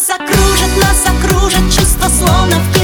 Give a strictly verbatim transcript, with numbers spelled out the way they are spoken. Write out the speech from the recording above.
Нас окружит, нас окружит чувство, словно в кино.